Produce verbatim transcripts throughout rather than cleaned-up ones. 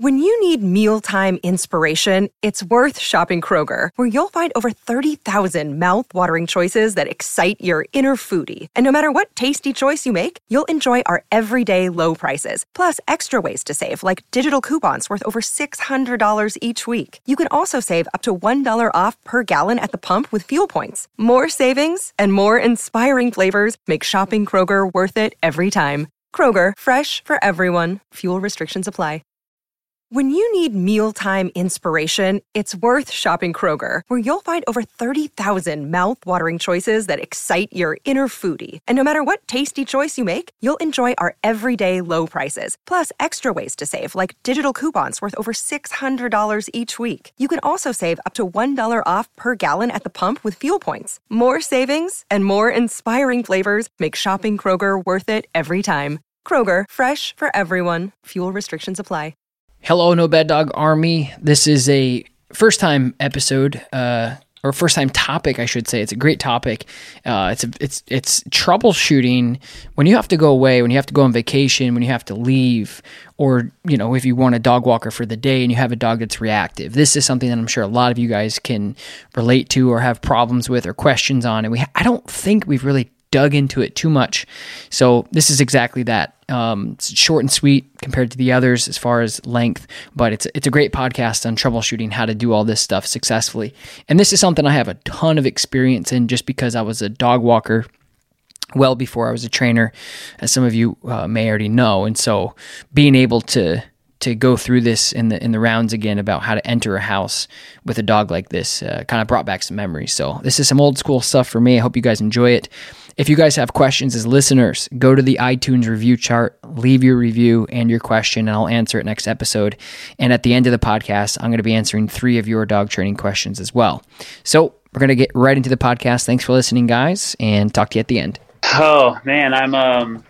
When you need mealtime inspiration, it's worth shopping Kroger, where you'll find over thirty thousand mouth-watering choices that excite your inner foodie. And no matter what tasty choice you make, you'll enjoy our everyday low prices, plus extra ways to save, like digital coupons worth over six hundred dollars each week. You can also save up to one dollar off per gallon at the pump with fuel points. More savings and more inspiring flavors make shopping Kroger worth it every time. Kroger, fresh for everyone. Fuel restrictions apply. When you need mealtime inspiration, it's worth shopping Kroger, where you'll find over thirty thousand mouth-watering choices that excite your inner foodie. And no matter what tasty choice you make, you'll enjoy our everyday low prices, plus extra ways to save, like digital coupons worth over six hundred dollars each week. You can also save up to one dollar off per gallon at the pump with fuel points. More savings and more inspiring flavors make shopping Kroger worth it every time. Kroger, fresh for everyone. Fuel restrictions apply. Hello, No Bad Dog Army. This is a first-time episode, uh, or first-time topic, I should say. It's a great topic. Uh, it's a, it's it's troubleshooting when you have to go away, when you have to go on vacation, when you have to leave, or you know, if you want a dog walker for the day and you have a dog that's reactive. This is something that I'm sure a lot of you guys can relate to, or have problems with, or questions on. And we, I don't think we've really dug into it too much. So this is exactly that. Um, it's short and sweet compared to the others as far as length, but it's it's a great podcast on troubleshooting how to do all this stuff successfully. And this is something I have a ton of experience in, just because I was a dog walker well before I was a trainer, as some of you uh, may already know. And so being able to to go through this in the in the rounds again about how to enter a house with a dog like this uh, kind of brought back some memories. So this is some old school stuff for me. I hope you guys enjoy it. If you guys have questions as listeners, go to the iTunes review chart, leave your review and your question, and I'll answer it next episode. And at the end of the podcast, I'm going to be answering three of your dog training questions as well. So we're going to get right into the podcast. Thanks for listening, guys, and talk to you at the end. Oh, man, I'm um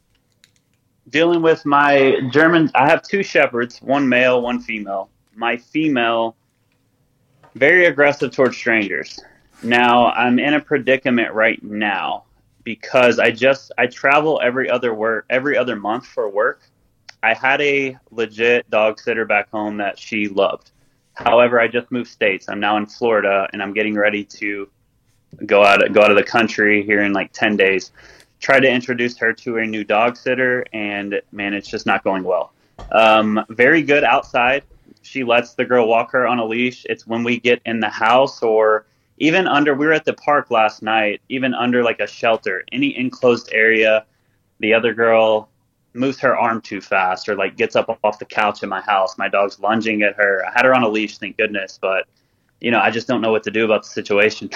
dealing with my German. I have two shepherds, one male, one female. My female, very aggressive towards strangers. Now, I'm in a predicament right now because I just, I travel every other work, every other month for work. I had a legit dog sitter back home that she loved. However, I just moved states. I'm now in Florida, and I'm getting ready to go out, go out of the country here in like ten days. Try to introduce her to a new dog sitter, and man, it's just not going well. Um, very good outside. She lets the girl walk her on a leash. It's when we get in the house, or even under, we were at the park last night, even under like a shelter, any enclosed area, the other girl moves her arm too fast, or like gets up off the couch in my house. My dog's lunging at her. I had her on a leash, thank goodness, but you know, I just don't know what to do about the situation.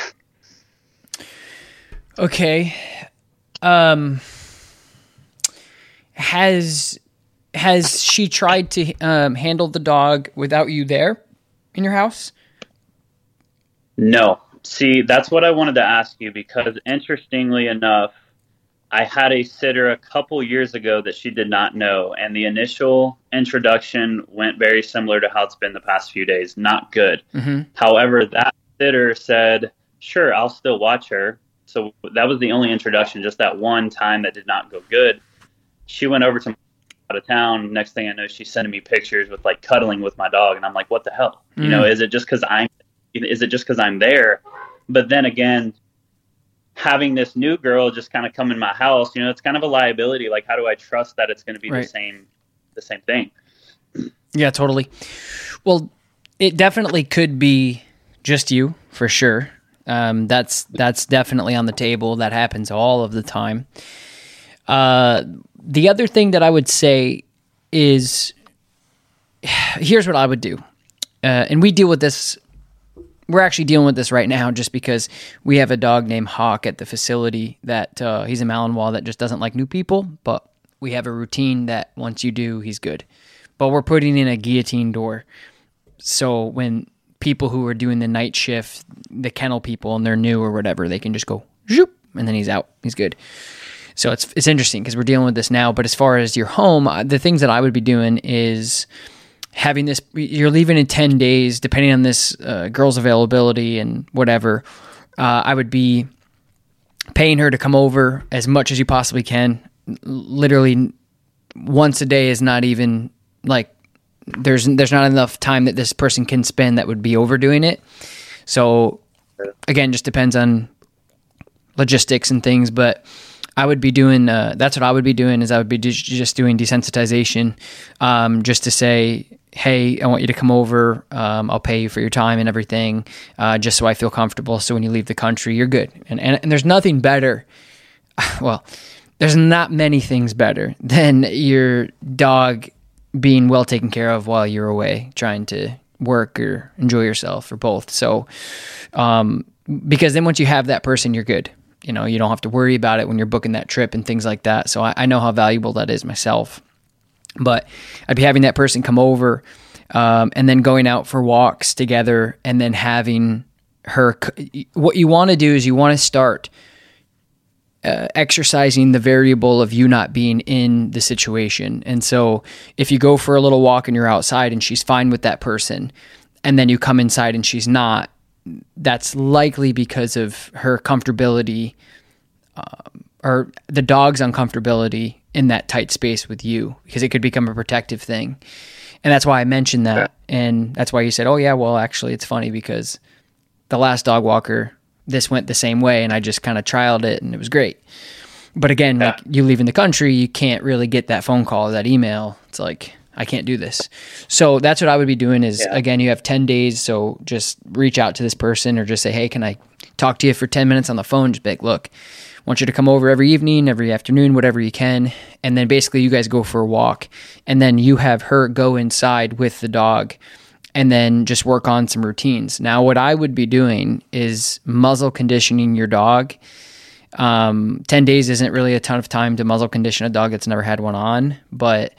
Okay. Um, has has she tried to um, handle the dog without you there in your house? No. See, that's what I wanted to ask you, because interestingly enough, I had a sitter a couple years ago that she did not know, and the initial introduction went very similar to how it's been the past few days. Not good. Mm-hmm. However, that sitter said, sure, I'll still watch her. So that was the only introduction, just that one time that did not go good. She went over to my out of town. Next thing I know, she's sending me pictures with like cuddling with my dog. And I'm like, what the hell? Mm. You know, is it just cause I'm, is it just cause I'm there? But then again, having this new girl just kind of come in my house, you know, it's kind of a liability. Like, how do I trust that it's going to be right. the same, the same thing? Yeah, totally. Well, it definitely could be just you for sure. Um, that's, that's definitely on the table. That happens all of the time. Uh, the other thing that I would say is, here's what I would do. Uh, and we deal with this. We're actually dealing with this right now just because we have a dog named Hawk at the facility that, uh, he's a Malinois that just doesn't like new people, but we have a routine that once you do, he's good. But we're putting in a guillotine door. So when people who are doing the night shift, the kennel people, and they're new or whatever, they can just go, zoop, and then he's out. He's good. So it's it's interesting because we're dealing with this now. But as far as your home, the things that I would be doing is having this, you're leaving in ten days, depending on this uh, girl's availability and whatever, uh, I would be paying her to come over as much as you possibly can. Literally once a day is not even like there's there's not enough time that this person can spend that would be overdoing it. So again, just depends on logistics and things, but I would be doing, uh, that's what I would be doing is I would be just, just doing desensitization, um, just to say, hey, I want you to come over. Um, I'll pay you for your time and everything, uh, just so I feel comfortable. So when you leave the country, you're good. And, and, and there's nothing better. Well, there's not many things better than your dog being well taken care of while you're away, trying to work or enjoy yourself or both. So, um, because then once you have that person, you're good. You know, you don't have to worry about it when you're booking that trip and things like that. So I, I know how valuable that is myself. But I'd be having that person come over, um, and then going out for walks together, and then having her. What you want to do is you want to start uh, exercising the variable of you not being in the situation. And so if you go for a little walk and you're outside and she's fine with that person, and then you come inside and she's not, that's likely because of her comfortability, um, or the dog's uncomfortability in that tight space with you, because it could become a protective thing. And that's why I mentioned that. Yeah. And that's why you said, oh yeah, well, actually it's funny because the last dog walker, this went the same way and I just kind of trialed it and it was great. But again, yeah. like you leaving the country, you can't really get that phone call or that email. It's like, I can't do this. So that's what I would be doing is, yeah. again, you have ten days. So just reach out to this person or just say, hey, can I talk to you for ten minutes on the phone? Just be like, look, I want you to come over every evening, every afternoon, whatever you can. And then basically you guys go for a walk, and then you have her go inside with the dog and then just work on some routines. Now, what I would be doing is muzzle conditioning your dog. Um, ten days isn't really a ton of time to muzzle condition a dog that's never had one on, but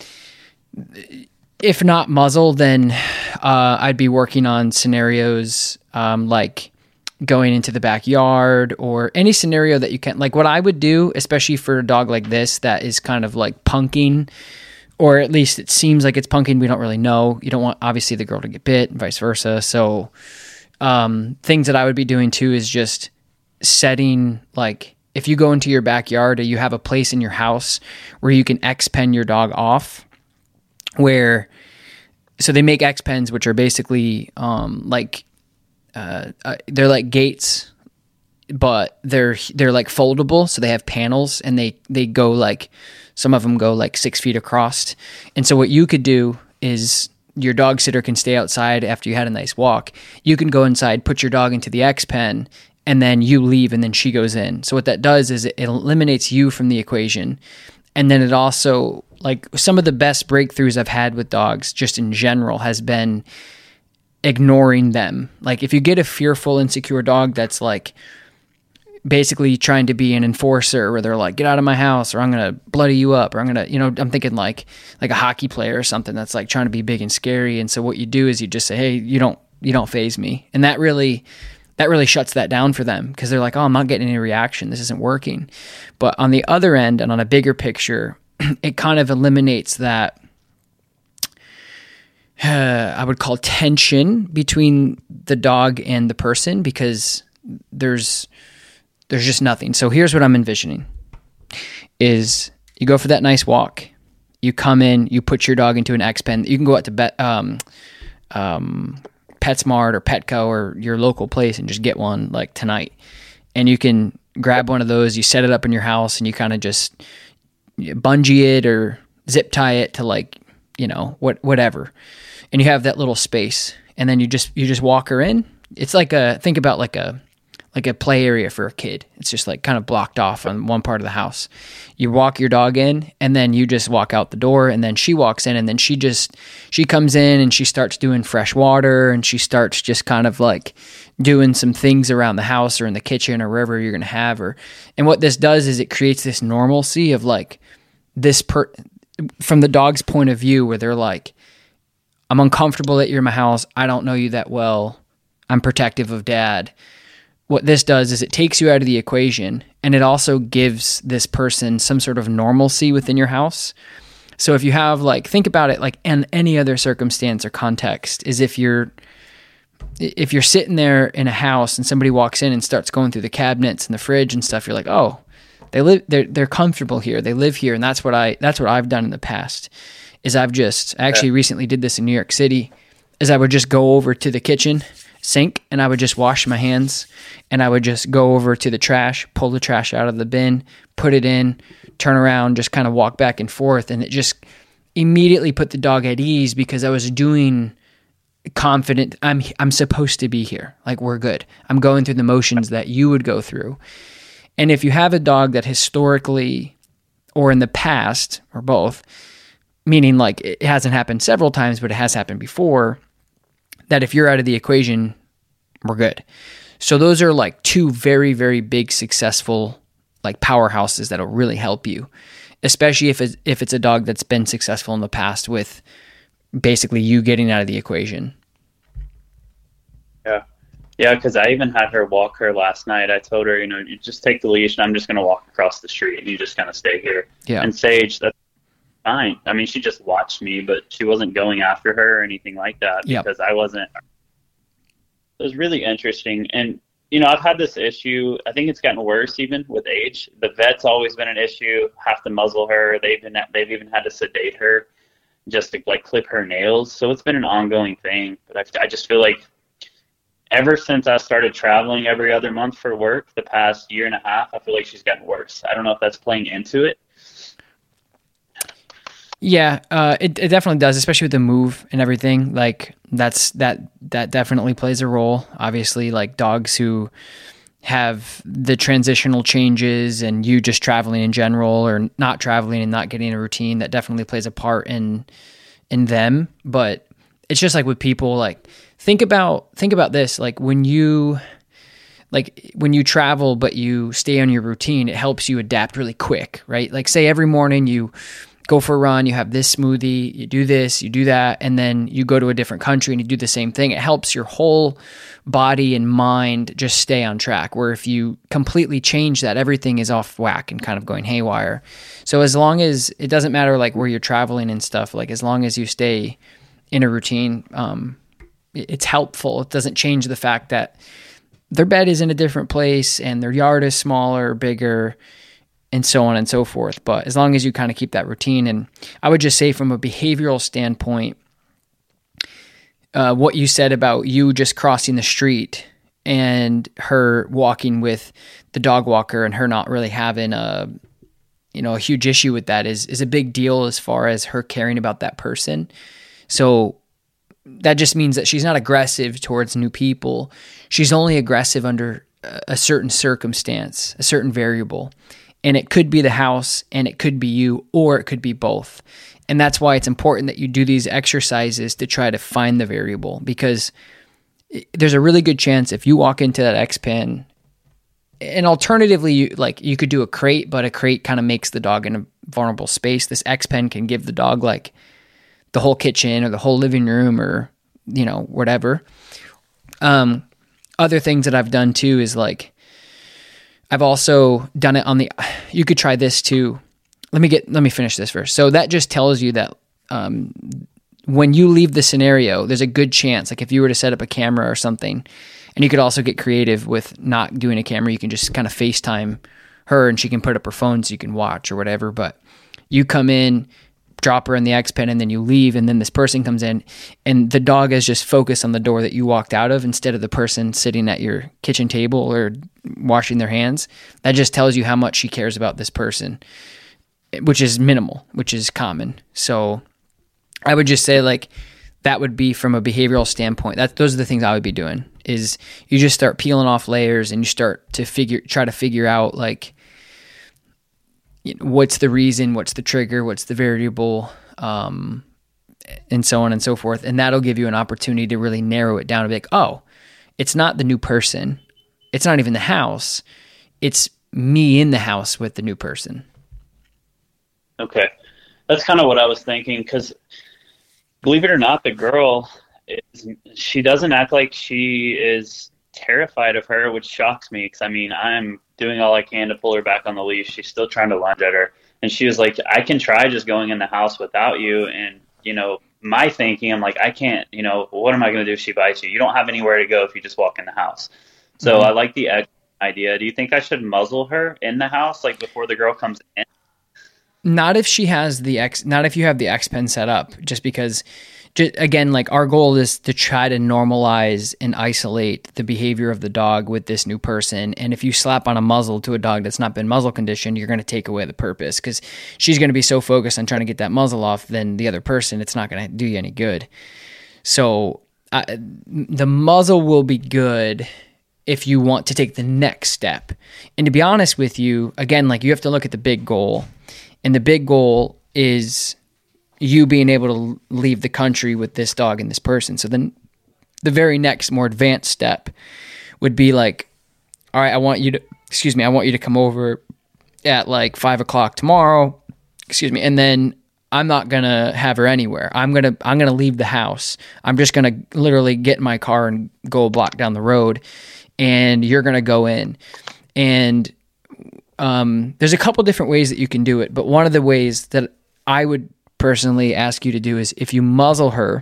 if not muzzle, then uh, I'd be working on scenarios um, like going into the backyard or any scenario that you can. Like what I would do, especially for a dog like this that is kind of like punking, or at least it seems like it's punking. We don't really know. You don't want, obviously, the girl to get bit and vice versa. So um, things that I would be doing too is just setting, like if you go into your backyard or you have a place in your house where you can X-pen your dog off, where, so they make X-pens, which are basically um, like, uh, uh, they're like gates, but they're, they're like foldable. So they have panels and they, they go like, some of them go like six feet across. And so what you could do is your dog sitter can stay outside after you had a nice walk. You can go inside, put your dog into the X-pen, and then you leave and then she goes in. So what that does is it eliminates you from the equation. And then it also, like some of the best breakthroughs I've had with dogs just in general has been ignoring them. Like if you get a fearful, insecure dog that's like basically trying to be an enforcer, where they're like, get out of my house or I'm going to bloody you up, or I'm going to, you know, I'm thinking like, like a hockey player or something that's like trying to be big and scary. And so what you do is you just say, hey, you don't, you don't faze me. And that really, that really shuts that down for them, because they're like, oh, I'm not getting any reaction. This isn't working. But on the other end and on a bigger picture, it kind of eliminates that, uh, I would call tension between the dog and the person, because there's, there's just nothing. So here's what I'm envisioning is you go for that nice walk, you come in, you put your dog into an X-pen. You can go out to bet, um, um, PetSmart or Petco or your local place and just get one like tonight. And you can grab one of those, you set it up in your house and you kind of just bungee it or zip tie it to like, you know, what, whatever. And you have that little space, and then you just, you just walk her in. It's like a, think about like a, like a play area for a kid. It's just like kind of blocked off on one part of the house. You walk your dog in, and then you just walk out the door, and then she walks in, and then she just, she comes in and she starts doing fresh water, and she starts just kind of like doing some things around the house or in the kitchen or wherever you're going to have her. And what this does is it creates this normalcy of like this per, from the dog's point of view, where they're like, I'm uncomfortable that you're in my house. I don't know you that well. I'm protective of dad. What this does is it takes you out of the equation, and it also gives this person some sort of normalcy within your house. So if you have like, think about it like in any other circumstance or context, is if you're, if you're sitting there in a house and somebody walks in and starts going through the cabinets and the fridge and stuff, you're like, oh, they live, they're, they're comfortable here. They live here. And that's what I, that's what I've done in the past is I've just, I actually recently did this in New York City, is I would just go over to the kitchen sink and I would just wash my hands, and I would just go over to the trash, pull the trash out of the bin, put it in, turn around, just kind of walk back and forth. And it just immediately put the dog at ease because I was doing confident. I'm, I'm supposed to be here. Like, we're good. I'm going through the motions that you would go through. And if you have a dog that historically or in the past or both, meaning like it hasn't happened several times, but it has happened before, that if you're out of the equation, we're good. So those are like two very, very big successful like powerhouses that'll really help you, especially if it's, if it's a dog that's been successful in the past with basically you getting out of the equation. Yeah. Yeah, because I even had her walk her last night. I told her, you know, you just take the leash and I'm just going to walk across the street and you just kind of stay here. Yeah. And Sage, that's fine. I mean, she just watched me, but she wasn't going after her or anything like that because yep. I wasn't. It was really interesting. And, you know, I've had this issue. I think it's gotten worse even with age. The vet's always been an issue. Have to muzzle her. They've been, they've even had to sedate her just to like clip her nails. So it's been an ongoing thing. But I, I just feel like ever since I started traveling every other month for work the past year and a half, I feel like she's gotten worse. I don't know if that's playing into it. Yeah, uh, it, it definitely does, especially with the move and everything. Like that's that that definitely plays a role. Obviously, like dogs who have the transitional changes and you just traveling in general or not traveling and not getting a routine, that definitely plays a part in in them. But it's just like with people, like think about think about this. Like when you like when you travel but you stay on your routine, it helps you adapt really quick, right? Like say every morning you go for a run, you have this smoothie, you do this, you do that, and then you go to a different country and you do the same thing. It helps your whole body and mind just stay on track, where if you completely change that, everything is off whack and kind of going haywire. So as long as, it doesn't matter like where you're traveling and stuff, like as long as you stay in a routine, um, it's helpful. It doesn't change the fact that their bed is in a different place and their yard is smaller, bigger, and so on and so forth. But as long as you kind of keep that routine, and I would just say from a behavioral standpoint, uh, what you said about you just crossing the street and her walking with the dog walker and her not really having a, you know, a huge issue with that is, is a big deal as far as her caring about that person. So that just means that she's not aggressive towards new people. She's only aggressive under a certain circumstance, a certain variable. And it could be the house and it could be you, or it could be both. And that's why it's important that you do these exercises to try to find the variable, because there's a really good chance if you walk into that X-Pen, and alternatively, you, like you could do a crate, but a crate kind of makes the dog in a vulnerable space. This X-Pen can give the dog like the whole kitchen or the whole living room or, you know, whatever. Um, other things that I've done too is like, I've also done it on the, you could try this too. Let me get, let me finish this first. So that just tells you that um, when you leave the scenario, there's a good chance, like if you were to set up a camera or something, and you could also get creative with not doing a camera, you can just kind of FaceTime her and she can put up her phone so you can watch or whatever. But you come in, drop her in the X-Pen, and then you leave, and then this person comes in and the dog is just focused on the door that you walked out of instead of the person sitting at your kitchen table or washing their hands. That just tells you how much she cares about this person, which is minimal, which is common. So I would just say like that would be from a behavioral standpoint. That those are the things I would be doing, is you just start peeling off layers and you start to figure, try to figure out like, you know, what's the reason, what's the trigger, what's the variable, um, and so on and so forth. And that'll give you an opportunity to really narrow it down and be like, oh, it's not the new person. It's not even the house. It's me in the house with the new person. Okay. That's kind of what I was thinking, because believe it or not, the girl, is, she doesn't act like she is terrified of her, which shocks me, because I mean, I'm doing all I can to pull her back on the leash. She's still trying to lunge at her. And she was like, I can try just going in the house without you. And, you know, my thinking, I'm like, I can't, you know, what am I going to do if she bites you? You don't have anywhere to go if you just walk in the house. So mm-hmm. I like the idea. Do you think I should muzzle her in the house, like before the girl comes in? Not if she has the X, not if you have the X pen set up, just because, just, again, like our goal is to try to normalize and isolate the behavior of the dog with this new person. And if you slap on a muzzle to a dog that's not been muzzle conditioned, you're going to take away the purpose, because she's going to be so focused on trying to get that muzzle off, then the other person, it's not going to do you any good. So uh, the muzzle will be good if you want to take the next step. And to be honest with you, again, like you have to look at the big goal. And the big goal is you being able to leave the country with this dog and this person. So then the very next more advanced step would be like, all right, I want you to, excuse me, I want you to come over at like five o'clock tomorrow, excuse me. And then I'm not going to have her anywhere. I'm going to, I'm going to leave the house. I'm just going to literally get in my car and go a block down the road, and you're going to go in. And Um, there's a couple different ways that you can do it, but one of the ways that I would personally ask you to do is if you muzzle her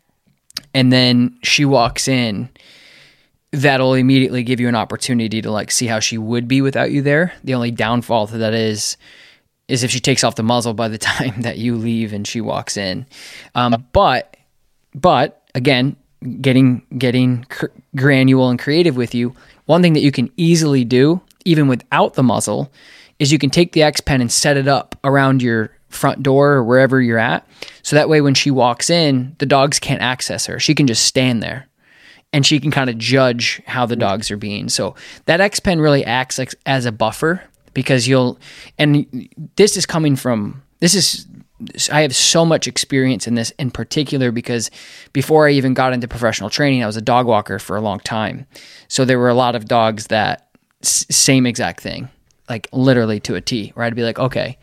and then she walks in, that'll immediately give you an opportunity to like see how she would be without you there. The only downfall to that is, is if she takes off the muzzle by the time that you leave and she walks in. Um, but, but again, getting, getting cr- granular and creative with you, one thing that you can easily do even without the muzzle, is you can take the X pen and set it up around your front door or wherever you're at. So that way when she walks in, the dogs can't access her. She can just stand there and she can kind of judge how the dogs are being. So that X pen really acts like as a buffer, because you'll, and this is coming from, this is, I have so much experience in this in particular, because before I even got into professional training, I was a dog walker for a long time. So there were a lot of dogs that, same exact thing, like literally to a T, where I'd be like, okay,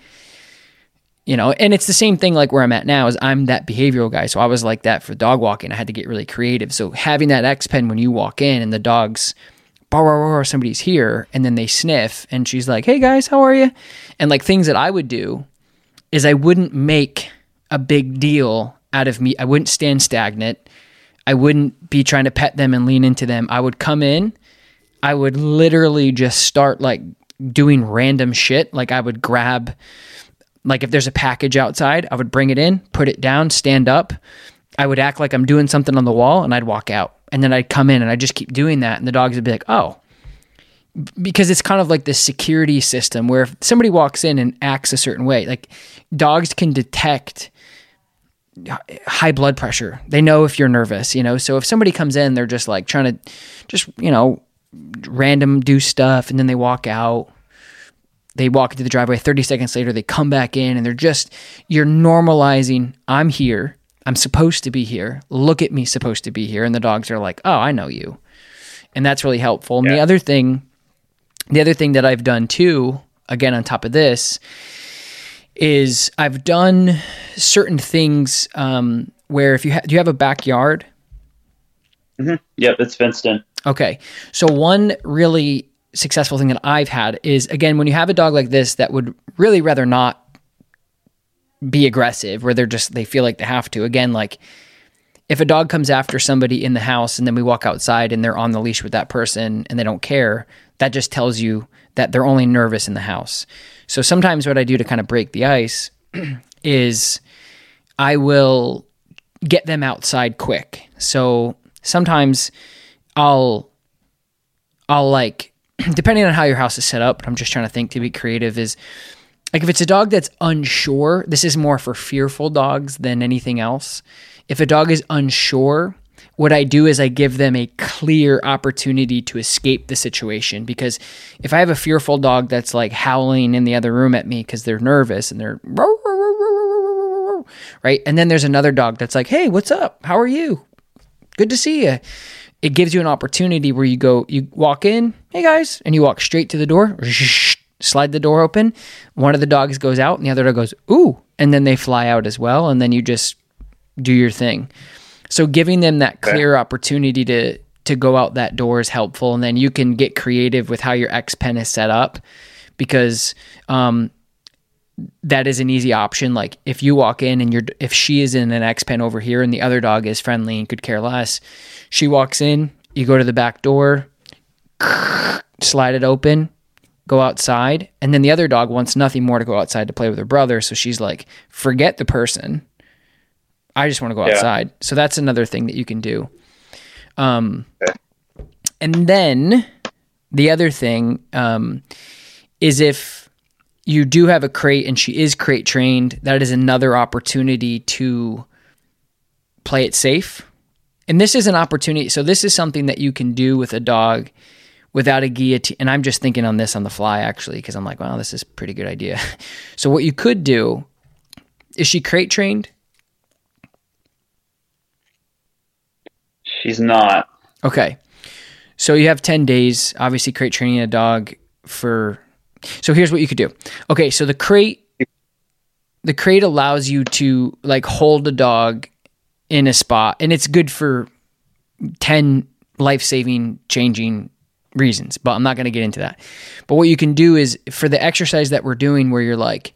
you know, and it's the same thing like where I'm at now is I'm that behavioral guy. So I was like that for dog walking. I had to get really creative. So having that X pen when you walk in and the dogs, bar, bar, bar, somebody's here, and then they sniff and she's like, hey guys, how are you? And like things that I would do is I wouldn't make a big deal out of me. I wouldn't stand stagnant. I wouldn't be trying to pet them and lean into them. I would come in, I would literally just start like doing random shit. Like I would grab, like if there's a package outside, I would bring it in, put it down, stand up. I would act like I'm doing something on the wall, and I'd walk out. And then I'd come in and I'd just keep doing that. And the dogs would be like, oh, because it's kind of like this security system where if somebody walks in and acts a certain way, like dogs can detect high blood pressure. They know if you're nervous, you know? So if somebody comes in, they're just like trying to just, you know, random do stuff, and then they walk out, they walk into the driveway, thirty seconds later they come back in, and they're just, you're normalizing, I'm here, I'm supposed to be here, look at me, supposed to be here. And the dogs are like, oh, I know you. And that's really helpful. And yeah. the other thing the other thing that I've done too, again on top of this, is I've done certain things um where if you ha- do you have a backyard? Mm-hmm. Yep, it's fenced in. Okay. So one really successful thing that I've had is, again, when you have a dog like this that would really rather not be aggressive, where they're just, they feel like they have to. Again, like if a dog comes after somebody in the house and then we walk outside and they're on the leash with that person and they don't care, that just tells you that they're only nervous in the house. So sometimes what I do to kind of break the ice is I will get them outside quick. So sometimes I'll, I'll like, depending on how your house is set up, I'm just trying to think to be creative, is like if it's a dog that's unsure, this is more for fearful dogs than anything else. If a dog is unsure, what I do is I give them a clear opportunity to escape the situation. Because if I have a fearful dog that's like howling in the other room at me because they're nervous and they're right, and then there's another dog that's like, hey, what's up? How are you? Good to see you. It gives you an opportunity where you go, you walk in, hey guys, and you walk straight to the door, slide the door open. One of the dogs goes out and the other dog goes, ooh, and then they fly out as well. And then you just do your thing. So giving them that clear opportunity to, to go out that door is helpful. And then you can get creative with how your X pen is set up, because, um, that is an easy option. Like if you walk in and you're, if she is in an X pen over here and the other dog is friendly and could care less, she walks in, you go to the back door, slide it open, go outside, and then the other dog wants nothing more to go outside to play with her brother. So she's like, forget the person. I just want to go Yeah. outside. So that's another thing that you can do. Um, Okay. And then the other thing um, is if you do have a crate and she is crate trained, that is another opportunity to play it safe. And this is an opportunity. So this is something that you can do with a dog without a guillotine. And I'm just thinking on this on the fly, actually, because I'm like, wow, this is a pretty good idea. So what you could do, is she crate trained? She's not. Okay. So you have ten days, obviously crate training a dog for, so here's what you could do. Okay. So the crate, the crate allows you to like hold a dog in a spot, and it's good for ten life-saving, changing reasons, but I'm not going to get into that. But what you can do is for the exercise that we're doing where you're like,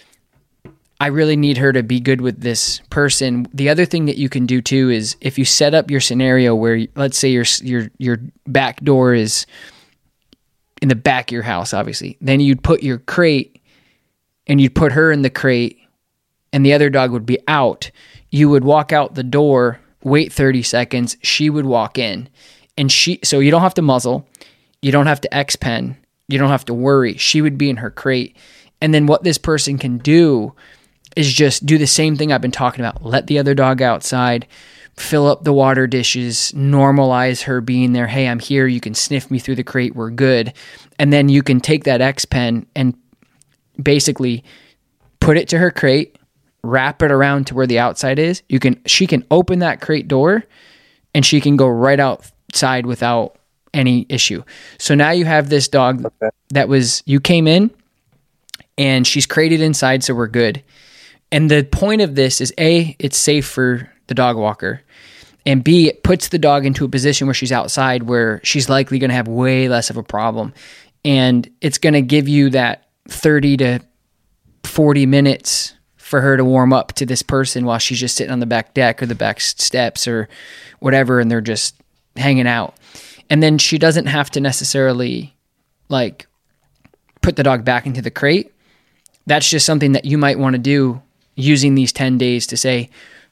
I really need her to be good with this person. The other thing that you can do too is if you set up your scenario where, let's say your your your back door is in the back of your house, obviously, then you'd put your crate and you'd put her in the crate and the other dog would be out. You would walk out the door, wait thirty seconds, she would walk in, and she, so you don't have to muzzle, you don't have to X-pen, you don't have to worry. She would be in her crate. And then what this person can do is just do the same thing I've been talking about. Let the other dog outside, fill up the water dishes, normalize her being there. Hey, I'm here. You can sniff me through the crate. We're good. And then you can take that X-pen and basically put it to her crate, wrap it around to where the outside is. You can, she can open that crate door and she can go right outside without any issue. So now you have this dog Okay. that was, you came in and she's crated inside. So we're good. And the point of this is A, it's safe for the dog walker, and B, it puts the dog into a position where she's outside where she's likely going to have way less of a problem. And it's going to give you that thirty to forty minutes for her to warm up to this person while she's just sitting on the back deck or the back steps or whatever, and they're just hanging out. And then she doesn't have to necessarily like put the dog back into the crate. That's just something that you might want to do using these ten days to say,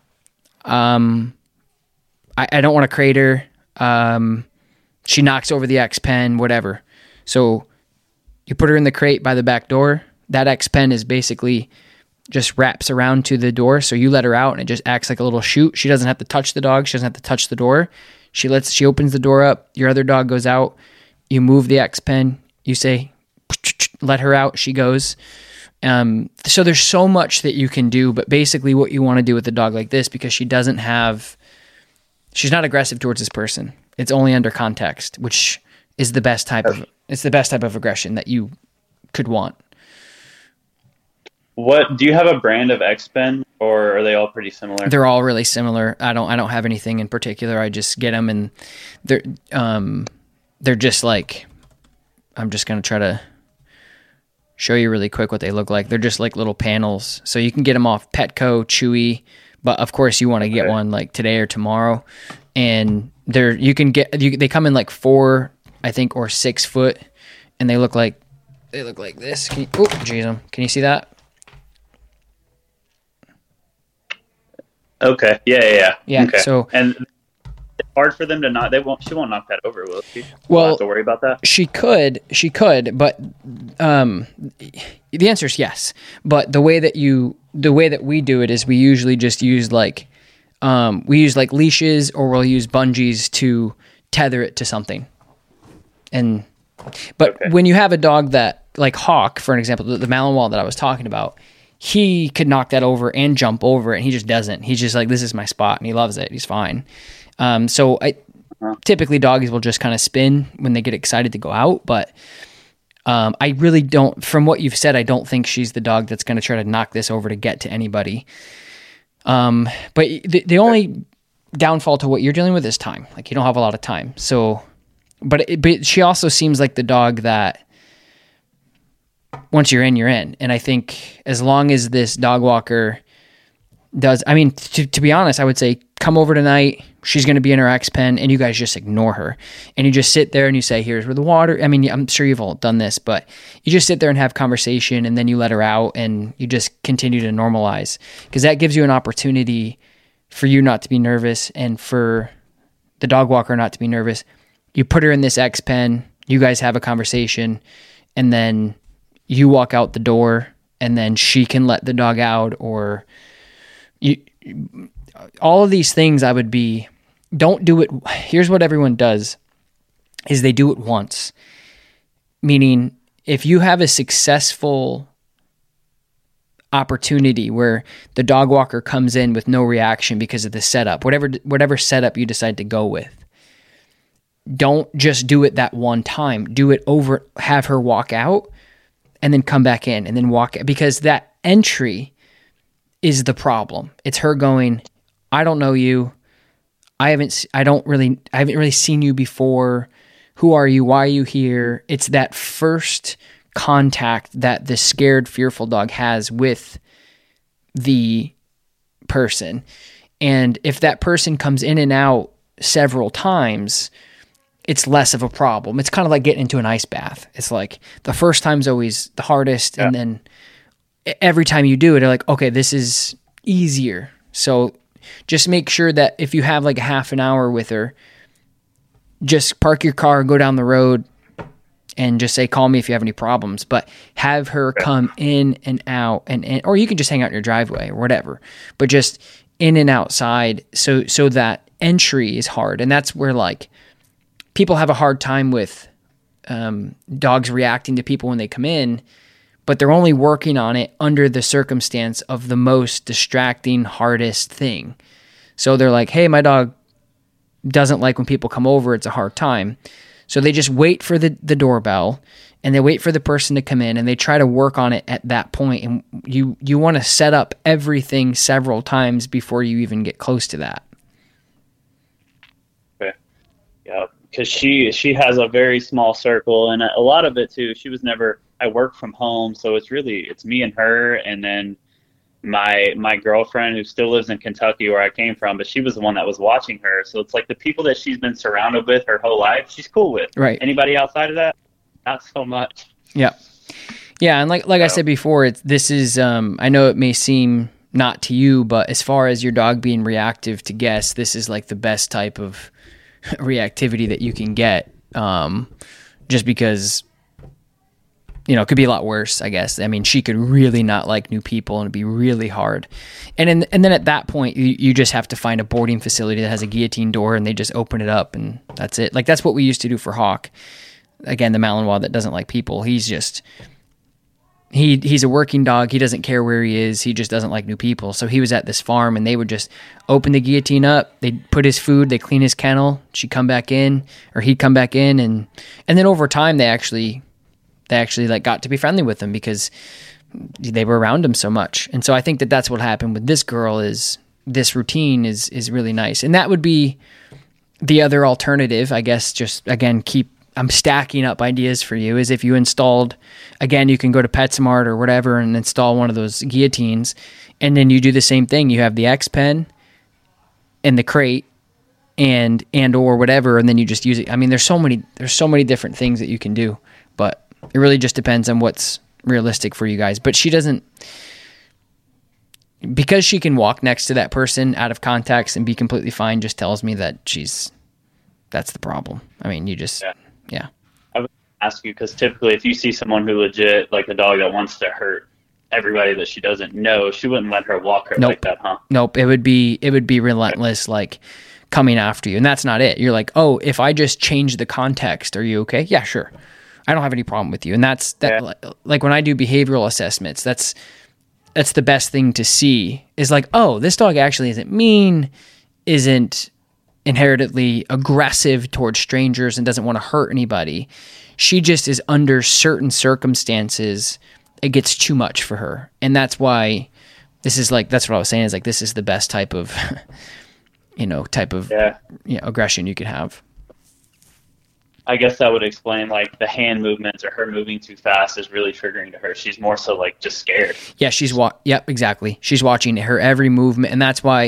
um, I, I don't want to crate her. Um, she knocks over the X-pen, whatever. So you put her in the crate by the back door. That X-pen is basically just wraps around to the door. So you let her out and it just acts like a little chute. She doesn't have to touch the dog. She doesn't have to touch the door. She lets, she opens the door up. Your other dog goes out. You move the X-pen. You say, let her out. She goes. Um, so there's so much that you can do, but basically what you want to do with a dog like this, because she doesn't have, she's not aggressive towards this person. It's only under context, which is the best type of, it's the best type of aggression that you could want. What do you have a brand of X-pen, or are they all pretty similar? They're all really similar. I don't, I don't have anything in particular. I just get them and they're, um, they're just like, I'm just going to try to show you really quick what they look like. They're just like little panels. So you can get them off Petco, Chewy, but of course you want to get Okay. one like today or tomorrow. And they're, you can get, you, they come in like four, I think, or six foot, and they look like, they look like this. Can you, oh, geez, um, can you see that? Okay. Yeah, yeah, yeah. Yeah, Okay. so- and it's hard for them to not. They won't. She won't knock that over, will she? Well- We'll have to worry about that. She could, she could, but um, the answer is yes. But the way that you, the way that we do it is we usually just use like, um, we use like leashes, or we'll use bungees to tether it to something. And, but Okay. when you have a dog that, like Hawk, for an example, the, the Malinois that I was talking about, he could knock that over and jump over it, and he just doesn't. He's just like, this is my spot, and he loves it. He's fine. Um, so I typically doggies will just kind of spin when they get excited to go out, but um, I really don't, from what you've said, I don't think she's the dog that's going to try to knock this over to get to anybody. Um, but the, the only downfall to what you're dealing with is time. Like, you don't have a lot of time. So, but, it, but she also seems like the dog that once you're in, you're in. And I think as long as this dog walker does, I mean, to, to be honest, I would say come over tonight. She's going to be in her X pen, and you guys just ignore her. And you just sit there and you say, here's where the water, I mean, I'm sure you've all done this, but you just sit there and have conversation, and then you let her out and you just continue to normalize, because that gives you an opportunity for you not to be nervous and for the dog walker not to be nervous. You put her in this X pen, you guys have a conversation, and then you walk out the door, and then she can let the dog out, or you, all of these things I would be, don't do it. Here's what everyone does is they do it once. Meaning if you have a successful opportunity where the dog walker comes in with no reaction because of the setup, whatever, whatever setup you decide to go with, don't just do it that one time. Do it over, have her walk out and then come back in and then walk, because that entry is the problem. It's her going, I don't know you. I haven't, I don't really, I haven't really seen you before. Who are you? Why are you here? It's that first contact that the scared, fearful dog has with the person. And if that person comes in and out several times, it's less of a problem. It's kind of like getting into an ice bath. It's like the first time's always the hardest. Yeah. And then every time you do it, you're like, okay, this is easier. So just make sure that if you have like a half an hour with her, just park your car, go down the road, and just say, call me if you have any problems. But have her come in and out, and, and or you can just hang out in your driveway or whatever. But just in and outside, so so that entry is hard. And that's where like people have a hard time with um, dogs reacting to people when they come in, but they're only working on it under the circumstance of the most distracting, hardest thing. So they're like, hey, my dog doesn't like when people come over. It's a hard time. So they just wait for the, the doorbell, and they wait for the person to come in, and they try to work on it at that point. And you, you want to set up everything several times before you even get close to that. Okay. Yeah. Because she, she has a very small circle, and a lot of it too, she was never, I work from home, so it's really, it's me and her, and then my my girlfriend who still lives in Kentucky where I came from, but she was the one that was watching her. So it's like the people that she's been surrounded with her whole life, she's cool with. Right. Anybody outside of that, not so much. Yeah. Yeah, and like like so. I said before, it's this is, um, I know it may seem not to you, but as far as your dog being reactive to guests, this is like the best type of reactivity that you can get, um, just because, you know, it could be a lot worse, I guess. I mean, she could really not like new people, and it'd be really hard. And in, and then at that point, you, you just have to find a boarding facility that has a guillotine door, and they just open it up, and that's it. Like, that's what we used to do for Hawk. Again, the Malinois that doesn't like people, he's just, he he's a working dog. He doesn't care where he is. He just doesn't like new people. So he was at this farm, and they would just open the guillotine up. They'd put his food, they clean his kennel. She'd come back in, or he'd come back in, and and then over time, they actually... they actually like got to be friendly with him because they were around him so much. And so I think that that's what happened with this girl, is this routine is, is really nice. And that would be the other alternative, I guess. Just again, keep, I'm stacking up ideas for you, is if you installed, again, you can go to PetSmart or whatever and install one of those guillotines. And then you do the same thing. You have the X pen and the crate and, and, or whatever. And then you just use it. I mean, there's so many, there's so many different things that you can do, but it really just depends on what's realistic for you guys. But she doesn't, because she can walk next to that person out of context and be completely fine, just tells me that she's, that's the problem. I mean, you just, yeah. yeah. I would ask you, because typically if you see someone who legit, like a dog that wants to hurt everybody that she doesn't know, she wouldn't let her walk her nope. like that, huh? Nope. It would be, it would be relentless, like coming after you. And that's not it. You're like, oh, if I just change the context, are you okay? Yeah, sure. I don't have any problem with you. And that's that. Yeah. Like when I do behavioral assessments, that's, that's the best thing to see, is like, oh, this dog actually isn't mean, isn't inherently aggressive towards strangers, and doesn't want to hurt anybody. She just is, under certain circumstances, it gets too much for her. And that's why this is like, that's what I was saying, is like, this is the best type of, you know, type of yeah. you know, aggression you could have. I guess that would explain, like, the hand movements or her moving too fast is really triggering to her. She's more so, like, just scared. Yeah, she's wa- yep, exactly. She's watching her every movement, and that's why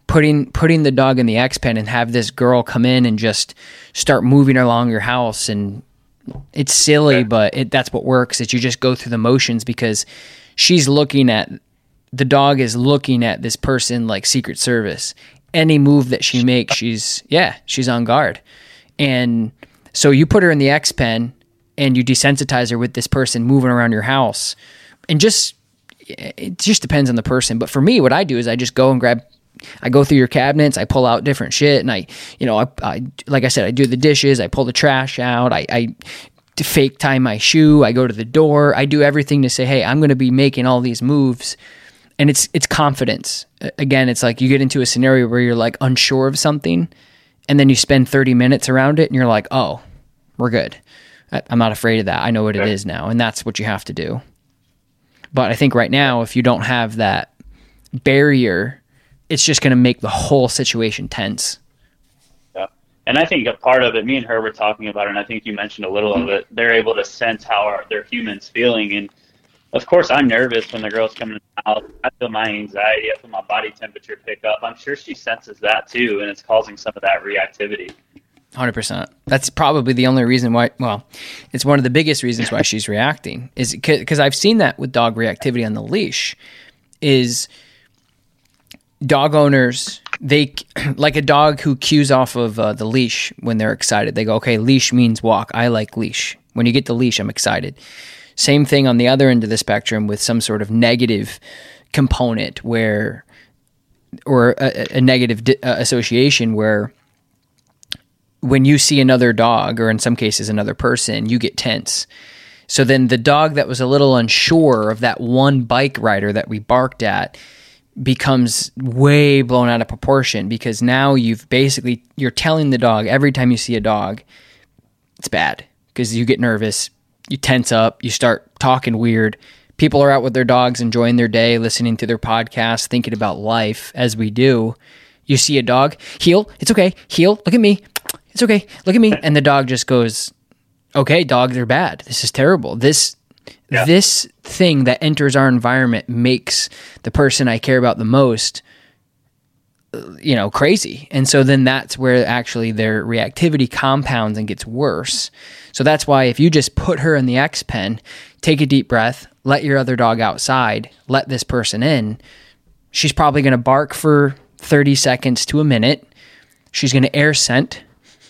putting putting the dog in the X pen and have this girl come in and just start moving along your house. And it's silly, okay. but it, that's what works, is you just go through the motions, because she's looking at, the dog is looking at this person like Secret Service. Any move that she makes, she's, yeah, she's on guard. And so you put her in the X pen and you desensitize her with this person moving around your house. And just, it just depends on the person. But for me, what I do is I just go and grab, I go through your cabinets, I pull out different shit, and I, you know, I, I like I said, I do the dishes, I pull the trash out, I, I fake tie my shoe, I go to the door, I do everything to say, hey, I'm going to be making all these moves. And it's it's confidence. Again, it's like you get into a scenario where you're like unsure of something, and then you spend thirty minutes around it, and you're like, oh, we're good. I'm not afraid of that. I know what it is now, and that's what you have to do. But I think right now, if you don't have that barrier, it's just going to make the whole situation tense. Yeah. And I think a part of it, me and her were talking about it, and I think you mentioned a little of it, they're able to sense how our, their humans feeling. And of course, I'm nervous when the girl's coming in the house. I feel my anxiety. I feel my body temperature pick up. I'm sure she senses that too, and it's causing some of that reactivity. one hundred percent. That's probably the only reason why, well, it's one of the biggest reasons why she's reacting, is because I've seen that with dog reactivity on the leash, is dog owners, they, like a dog who cues off of uh, the leash when they're excited. They go, okay, leash means walk. I like leash. When you get the leash, I'm excited. Same thing on the other end of the spectrum with some sort of negative component where, or a, a negative di- uh, association where when you see another dog, or in some cases another person, you get tense. So then the dog that was a little unsure of that one bike rider that we barked at becomes way blown out of proportion, because now you've basically, you're telling the dog every time you see a dog, it's bad, because you get nervous. You tense up, you start talking weird. People are out with their dogs, enjoying their day, listening to their podcast, thinking about life as we do. You see a dog, heel, it's okay, heel, look at me, it's okay, look at me. And the dog just goes, okay, dogs are bad. This is terrible. This yeah. this thing that enters our environment makes the person I care about the most, you know, crazy. And so then that's where actually their reactivity compounds and gets worse. So that's why if you just put her in the X pen, take a deep breath, let your other dog outside, let this person in, she's probably going to bark for thirty seconds to a minute. She's going to air scent,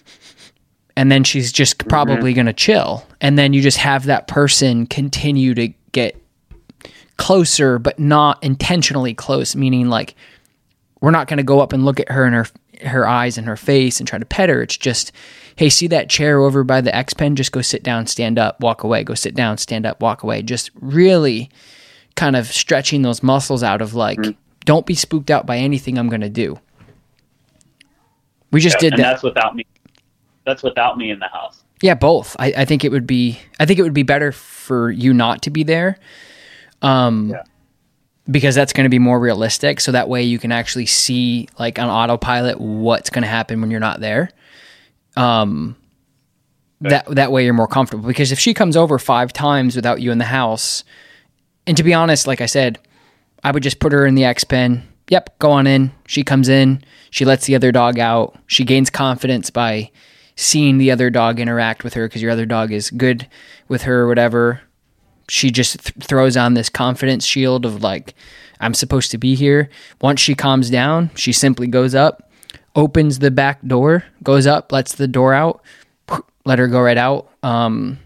and then she's just probably mm-hmm. going to chill. And then you just have that person continue to get closer, but not intentionally close, meaning like we're not going to go up and look at her in her her eyes and her face and try to pet her. It's just, hey, see that chair over by the X pen? Just go sit down, stand up, walk away. Go sit down, stand up, walk away. Just really kind of stretching those muscles out of like, mm-hmm. don't be spooked out by anything I'm going to do. We just yeah, did and that. That's without me. That's without me in the house. Yeah, both. I, I think it would be. I think it would be better for you not to be there, um, yeah. because that's going to be more realistic. So that way you can actually see, like on autopilot, what's going to happen when you're not there. Um, okay. that that way you're more comfortable. Because if she comes over five times without you in the house, and to be honest, like I said, I would just put her in the X pen. Yep, go on in. She comes in. She lets the other dog out. She gains confidence by seeing the other dog interact with her because your other dog is good with her or whatever. She just th- throws on this confidence shield of like, I'm supposed to be here. Once she calms down, she simply goes up, opens the back door, goes up, lets the door out, let her go right out. Um,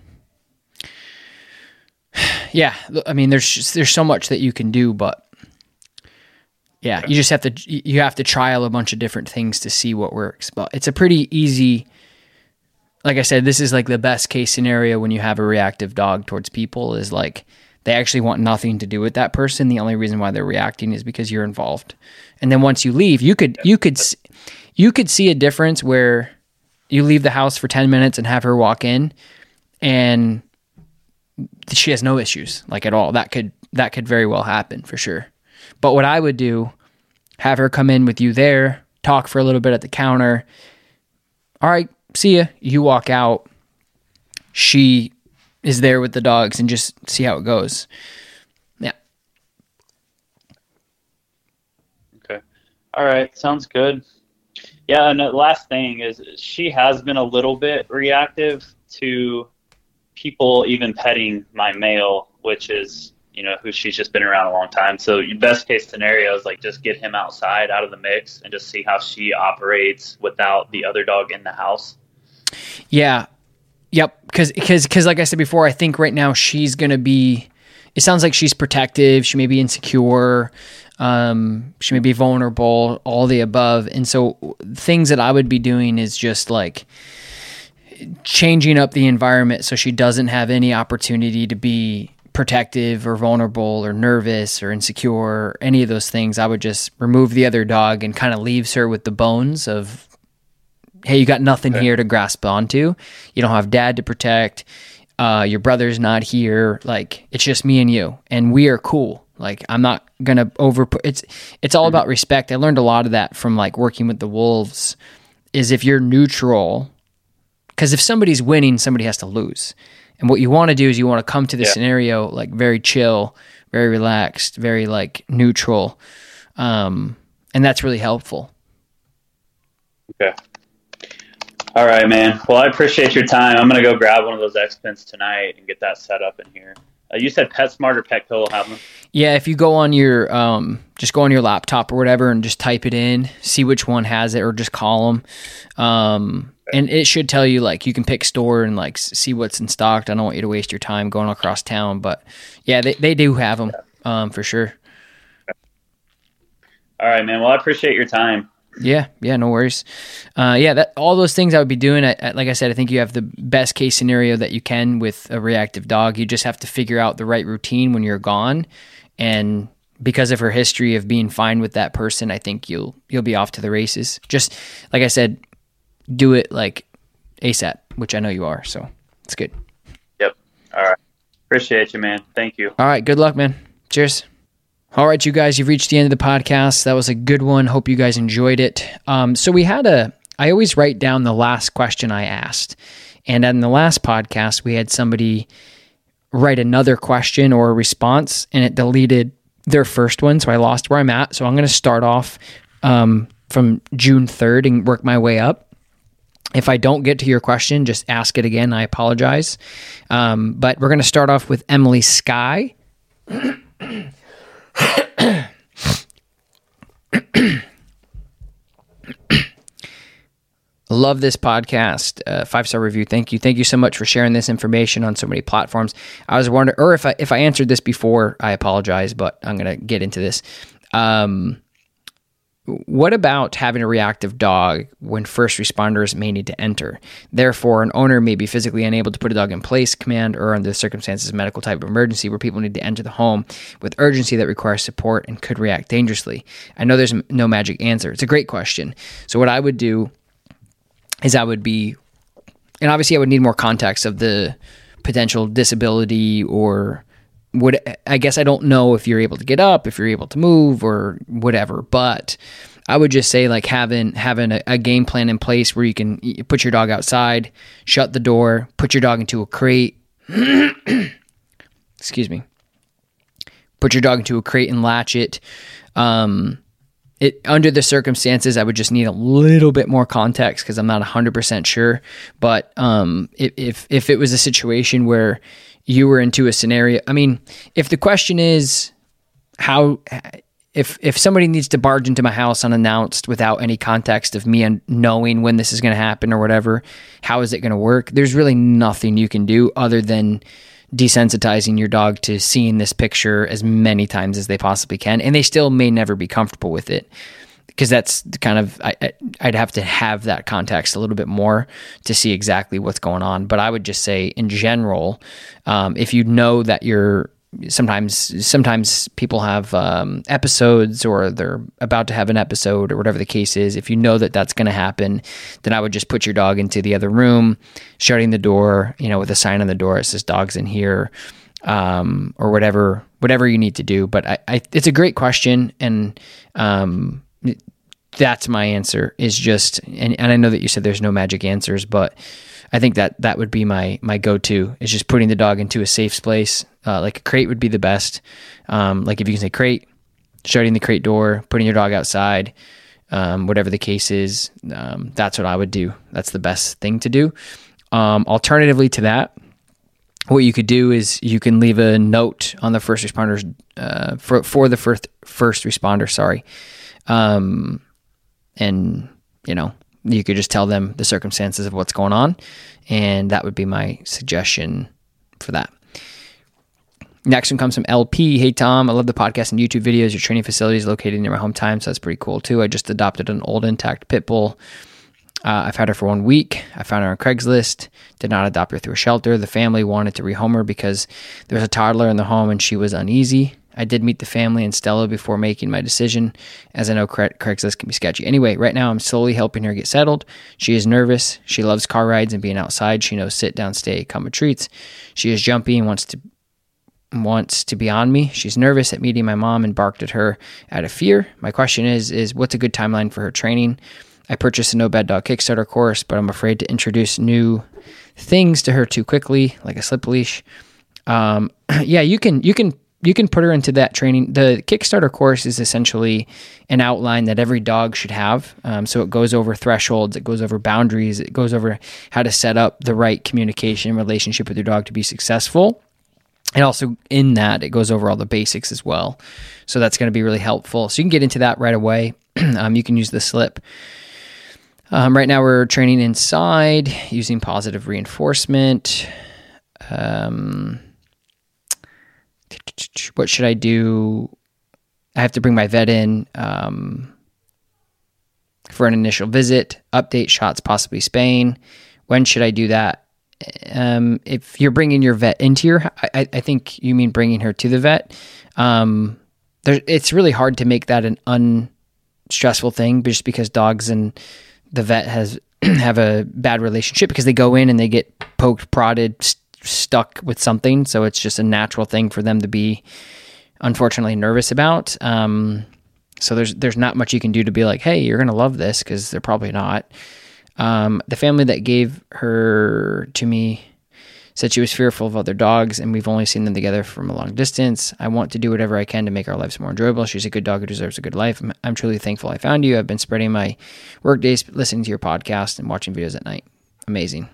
yeah, I mean, there's just, there's so much that you can do, but yeah, you just have to you have to trial a bunch of different things to see what works. But it's a pretty easy. Like I said, this is like the best case scenario when you have a reactive dog towards people is like they actually want nothing to do with that person. The only reason why they're reacting is because you're involved. And then once you leave, you could you could you could see a difference where you leave the house for ten minutes and have her walk in, and she has no issues like at all. That could that could very well happen for sure. But what I would do, have her come in with you there, talk for a little bit at the counter. All right, see ya. You walk out. She is there with the dogs and just see how it goes. Yeah. Okay. All right, sounds good. Yeah, and the last thing is she has been a little bit reactive to people even petting my male, which is, you know, who she's just been around a long time. So best case scenario is like just get him outside out of the mix and just see how she operates without the other dog in the house. Yeah. Yep. Cause, cause, cause like I said before, I think right now she's going to be, it sounds like she's protective. She may be insecure. Um, she may be vulnerable, all the above. And so things that I would be doing is just like changing up the environment so she doesn't have any opportunity to be protective or vulnerable or nervous or insecure or any of those things. I would just remove the other dog and kind of leaves her with the bones of, hey, you got nothing okay. here to grasp onto. You don't have dad to protect. Uh, your brother's not here. Like, it's just me and you, and we are cool. Like, I'm not going to over it's, it's all mm-hmm. about respect. I learned a lot of that from like working with the wolves is if you're neutral, because if somebody's winning, somebody has to lose. And what you want to do is you want to come to the yeah. scenario like very chill, very relaxed, very like neutral. Um, and that's really helpful. Okay. All right, man. Well, I appreciate your time. I'm going to go grab one of those X-Pins tonight and get that set up in here. Uh, you said PetSmart or Petco will have them? Yeah, if you go on your, um, just go on your laptop or whatever and just type it in, see which one has it, or just call them. Um, okay. And it should tell you, like, you can pick store and, like, see what's in stock. I don't want you to waste your time going across town. But, yeah, they, they do have them, um, for sure. Okay. All right, man. Well, I appreciate your time. Yeah, yeah, no worries. Uh, yeah, that all those things I would be doing. I, I, like I said, I think you have the best case scenario that you can with a reactive dog. You just have to figure out the right routine when you're gone, and because of her history of being fine with that person, I think you'll you'll be off to the races. Just like I said, do it like ASAP, which I know you are. So it's good. Yep. All right. Appreciate you, man. Thank you. All right. Good luck, man. Cheers. All right, you guys, you've reached the end of the podcast. That was a good one. Hope you guys enjoyed it. Um, so we had a, I always write down the last question I asked. And in the last podcast, we had somebody write another question or a response, and it deleted their first one. So I lost where I'm at. So I'm going to start off um, from June third and work my way up. If I don't get to your question, just ask it again. I apologize. Um, but we're going to start off with Emily Sky. Love this podcast. Uh, five-star review. Thank you. Thank you so much for sharing this information on so many platforms. I was wondering, or if I, if I answered this before, I apologize, but I'm going to get into this. Um, what about having a reactive dog when first responders may need to enter? Therefore, an owner may be physically unable to put a dog in place, command, or under the circumstances of medical type of emergency where people need to enter the home with urgency that requires support and could react dangerously. I know there's no magic answer. It's a great question. So what I would do is I would be, and obviously I would need more context of the potential disability or would, I guess I don't know if you're able to get up, if you're able to move or whatever, but I would just say like having, having a, a game plan in place where you can put your dog outside, shut the door, put your dog into a crate, excuse me, put your dog into a crate and latch it. Um, It, under the circumstances, I would just need a little bit more context because I'm not one hundred percent sure. But um, if, if if it was a situation where you were into a scenario, I mean, if the question is how, if if somebody needs to barge into my house unannounced without any context of me knowing when this is going to happen or whatever, how is it going to work? There's really nothing you can do other than desensitizing your dog to seeing this picture as many times as they possibly can. And they still may never be comfortable with it because that's kind of, I, I'd have to have that context a little bit more to see exactly what's going on. But I would just say in general, um, if you know that you're, sometimes, sometimes people have um, episodes or they're about to have an episode or whatever the case is. If you know that that's going to happen, then I would just put your dog into the other room, shutting the door, you know, with a sign on the door that says dog's in here, um, or whatever, whatever you need to do. But I, I it's a great question. And, um, that's my answer is just, and, and I know that you said there's no magic answers, but I think that that would be my my go-to is just putting the dog into a safe place. Uh, like a crate would be the best. Um, like if you can say crate, shutting the crate door, putting your dog outside, um, whatever the case is. Um, that's what I would do. That's the best thing to do. Um, alternatively to that, what you could do is you can leave a note on the first responders, uh, for, for the first, first responder, sorry. Um, and you know, you could just tell them the circumstances of what's going on. And that would be my suggestion for that. Next one comes from L P. Hey, Tom, I love the podcast and YouTube videos. Your training facility is located near my hometown, so that's pretty cool too. I just adopted an old intact pit bull. Uh, I've had her for one week. I found her on Craigslist. Did not adopt her through a shelter. The family wanted to rehome her because there was a toddler in the home and she was uneasy. I did meet the family and Stella before making my decision, as I know Cra- Craigslist can be sketchy. Anyway, right now I'm slowly helping her get settled. She is nervous. She loves car rides and being outside. She knows sit, down, stay, come with treats. She is jumpy and wants to wants to be on me. She's nervous at meeting my mom and barked at her out of fear. My question is, is what's a good timeline for her training? I purchased a No Bad Dog Kickstarter course, but I'm afraid to introduce new things to her too quickly, like a slip leash. Um, yeah, you can, you can, you can put her into that training. The Kickstarter course is essentially an outline that every dog should have. Um, so it goes over thresholds, it goes over boundaries, it goes over how to set up the right communication relationship with your dog to be successful. And also in that, it goes over all the basics as well. So that's going to be really helpful. So you can get into that right away. um, you can use the slip. Um, right now we're training inside using positive reinforcement. Um, what should I do? I have to bring my vet in um, for an initial visit, update shots, possibly spaying. When should I do that? Um, if you're bringing your vet into your, I, I think you mean bringing her to the vet. Um, there, it's really hard to make that an unstressful thing just because dogs and the vet has have a bad relationship because they go in and they get poked, prodded, st- stuck with something. So it's just a natural thing for them to be, unfortunately, nervous about. Um, so there's there's not much you can do to be like, hey, you're gonna love this, because they're probably not. Um, the family that gave her to me said she was fearful of other dogs, and we've only seen them together from a long distance. I want to do whatever I can to make our lives more enjoyable. She's a good dog who deserves a good life. I'm, I'm truly thankful I found you. I've been spreading my work days listening to your podcast and watching videos at night. Amazing.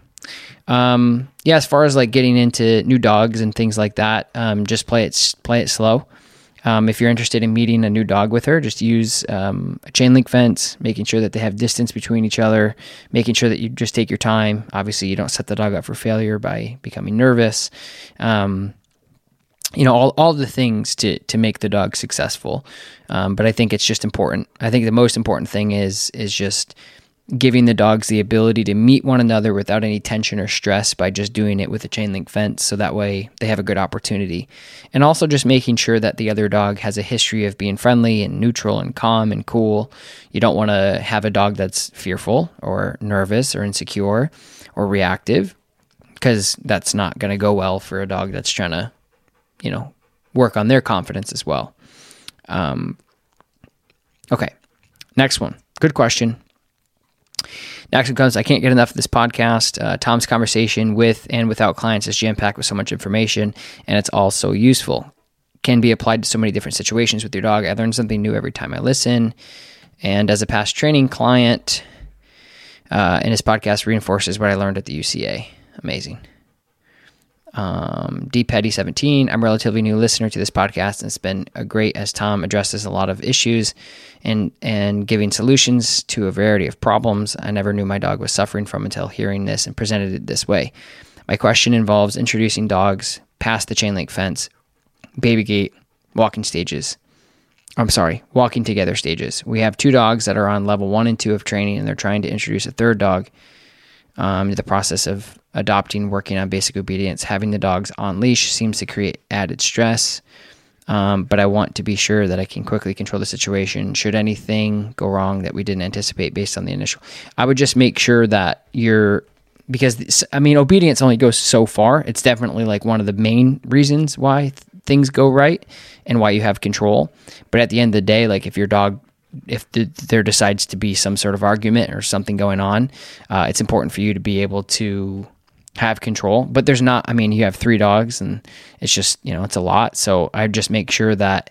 Um, yeah, as far as like getting into new dogs and things like that, um, just play it, play it slow. Um, if you're interested in meeting a new dog with her, just use um, a chain link fence, making sure that they have distance between each other, making sure that you just take your time. Obviously, you don't set the dog up for failure by becoming nervous. Um, you know, all, all the things to, to make the dog successful. Um, but I think it's just important. I think the most important thing is is just giving the dogs the ability to meet one another without any tension or stress by just doing it with a chain link fence. So that way they have a good opportunity. And also just making sure that the other dog has a history of being friendly and neutral and calm and cool. You don't want to have a dog that's fearful or nervous or insecure or reactive, because that's not going to go well for a dog that's trying to, you know, work on their confidence as well. Um, okay. Next one. Good question. Next one comes, I can't get enough of this podcast. Uh, Tom's conversation with and without clients is jam-packed with so much information, and it's all so useful. Can be applied to so many different situations with your dog. I learn something new every time I listen. And as a past training client, uh, and his podcast reinforces what I learned at the U C A. Amazing. Um, D Petty seventeen, I'm a relatively new listener to this podcast, and it's been a great as Tom addresses a lot of issues and and giving solutions to a variety of problems I never knew my dog was suffering from until hearing this and presented it this way. My question involves introducing dogs past the chain link fence, baby gate, walking stages. I'm sorry, walking together stages. We have two dogs that are on level one and two of training, and they're trying to introduce a third dog um, to the process of adopting, working on basic obedience. Having the dogs on leash seems to create added stress, um, but I want to be sure that I can quickly control the situation should anything go wrong that we didn't anticipate based on the initial. I would just make sure that you're, because, this, I mean, obedience only goes so far. It's definitely like one of the main reasons why th- things go right and why you have control. But at the end of the day, like if your dog, if the, there decides to be some sort of argument or something going on, uh, it's important for you to be able to have control. But there's not, I mean, you have three dogs and it's just, you know, it's a lot. So I just make sure that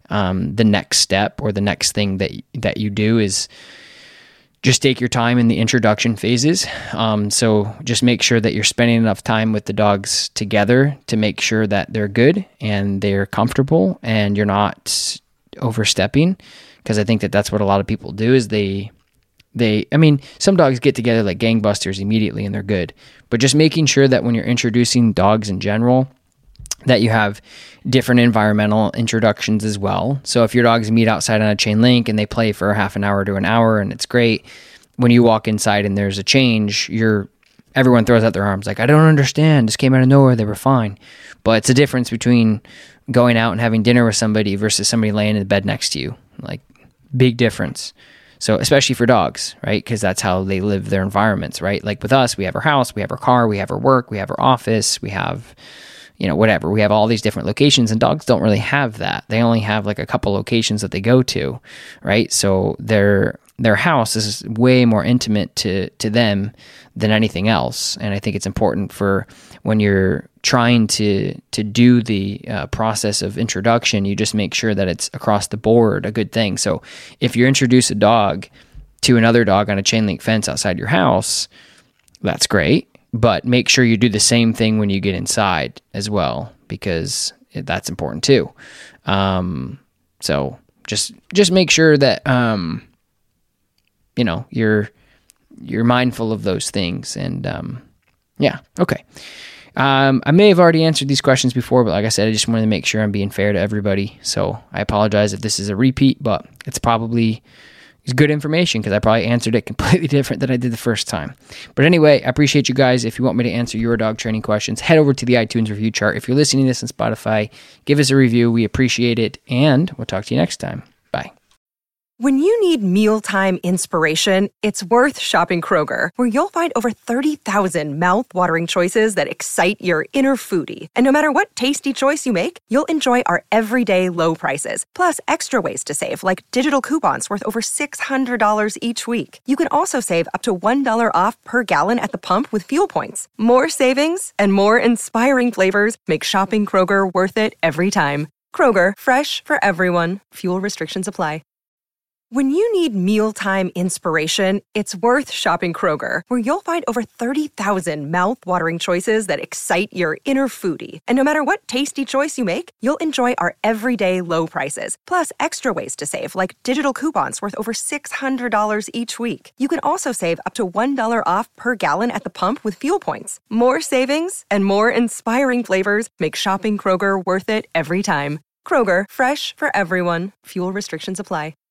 um, the next step or the next thing that that you do is just take your time in the introduction phases. Um, so just make sure that you're spending enough time with the dogs together to make sure that they're good and they're comfortable and you're not overstepping. Because I think that that's what a lot of people do is they, they, I mean, some dogs get together like gangbusters immediately and they're good. But just making sure that when you're introducing dogs in general, that you have different environmental introductions as well. So if your dogs meet outside on a chain link and they play for a half an hour to an hour and it's great, when you walk inside and there's a change, you're everyone throws out their arms like, I don't understand. This came out of nowhere. They were fine. But it's a difference between going out and having dinner with somebody versus somebody laying in the bed next to you. Like, big difference. So especially for dogs, right? Because that's how they live their environments, right? Like with us, we have our house, we have our car, we have our work, we have our office, we have, you know, whatever. We have all these different locations, and dogs don't really have that. They only have like a couple locations that they go to, right? So their their house is way more intimate to to them than anything else. And I think it's important for when you're trying to to do the uh, process of introduction, you just make sure that it's across the board a good thing. So if you introduce a dog to another dog on a chain link fence outside your house, that's great. But make sure you do the same thing when you get inside as well, because that's important too. Um, so just just make sure that um, you know you're you're mindful of those things. And um, yeah, okay. Um, I may have already answered these questions before, but like I said, I just wanted to make sure I'm being fair to everybody. So I apologize if this is a repeat, but it's probably it's good information because I probably answered it completely different than I did the first time. But anyway, I appreciate you guys. If you want me to answer your dog training questions, head over to the iTunes review chart. If you're listening to this on Spotify, give us a review. We appreciate it. And we'll talk to you next time. Bye. When you need mealtime inspiration, it's worth shopping Kroger, where you'll find over thirty thousand mouth-watering choices that excite your inner foodie. And no matter what tasty choice you make, you'll enjoy our everyday low prices, plus extra ways to save, like digital coupons worth over six hundred dollars each week. You can also save up to one dollar off per gallon at the pump with fuel points. More savings and more inspiring flavors make shopping Kroger worth it every time. Kroger, fresh for everyone. Fuel restrictions apply. When you need mealtime inspiration, it's worth shopping Kroger, where you'll find over thirty thousand mouth-watering choices that excite your inner foodie. And no matter what tasty choice you make, you'll enjoy our everyday low prices, plus extra ways to save, like digital coupons worth over six hundred dollars each week. You can also save up to one dollar off per gallon at the pump with fuel points. More savings and more inspiring flavors make shopping Kroger worth it every time. Kroger, fresh for everyone. Fuel restrictions apply.